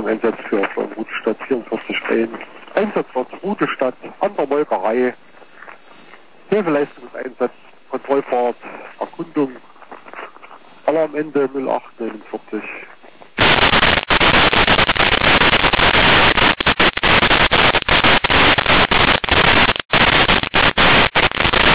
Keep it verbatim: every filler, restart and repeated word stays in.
zum Einsatz für, für Route Stadt vierundvierzig ein. Einsatzort Route Stadt an der Molkerei. Hilfeleistungseinsatz, Kontrollfahrt, Erkundung. Alarmende null acht neunundvierzig.